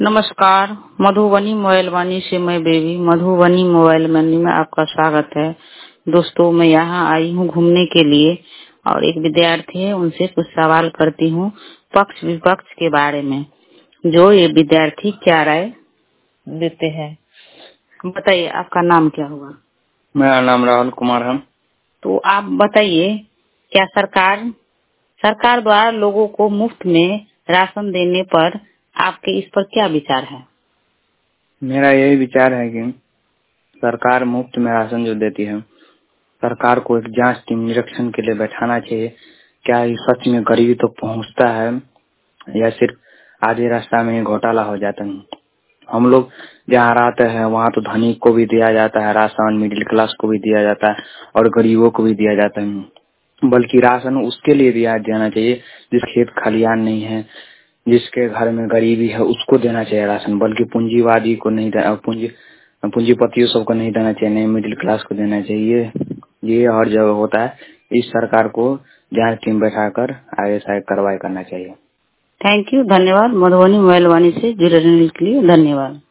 नमस्कार। मधुबनी मोबाइल वाणी से मैं बेबी मधुबनी मोबाइल वाणी में आपका स्वागत है। दोस्तों, मैं यहाँ आई हूँ घूमने के लिए और एक विद्यार्थी है, उनसे कुछ सवाल करती हूँ पक्ष विपक्ष के बारे में। जो ये विद्यार्थी क्या राय देते हैं, बताइए आपका नाम क्या हुआ? मेरा नाम राहुल कुमार है। तो आप बताइए, क्या सरकार द्वारा लोगों को मुफ्त में राशन देने पर आपके इस पर क्या विचार है? मेरा यही विचार है कि सरकार मुफ्त में राशन जो देती है, सरकार को एक जांच टीम निरीक्षण के लिए बैठाना चाहिए। क्या ये सच में गरीबी तो पहुंचता है या सिर्फ आधे रास्ता में ही घोटाला हो जाता है? हम लोग जहाँ रहते हैं वहाँ तो धनी को भी दिया जाता है राशन, मिडिल क्लास को भी दिया जाता है और गरीबों को भी दिया जाता है। बल्कि राशन उसके लिए दिया जाना चाहिए जिस खेत खलियान नहीं है, जिसके घर में गरीबी है, उसको देना चाहिए राशन। बल्कि पूंजीवादी को नहीं, पूंजीपतियों सबको नहीं देना चाहिए, नहीं मिडिल क्लास को देना चाहिए। ये हर जगह होता है। इस सरकार को जांच टीम बैठाकर आगे से कार्रवाई करना चाहिए। थैंक यू, धन्यवाद। मधुबनी मोबाइल वाणी से जुड़े रहने के लिए धन्यवाद।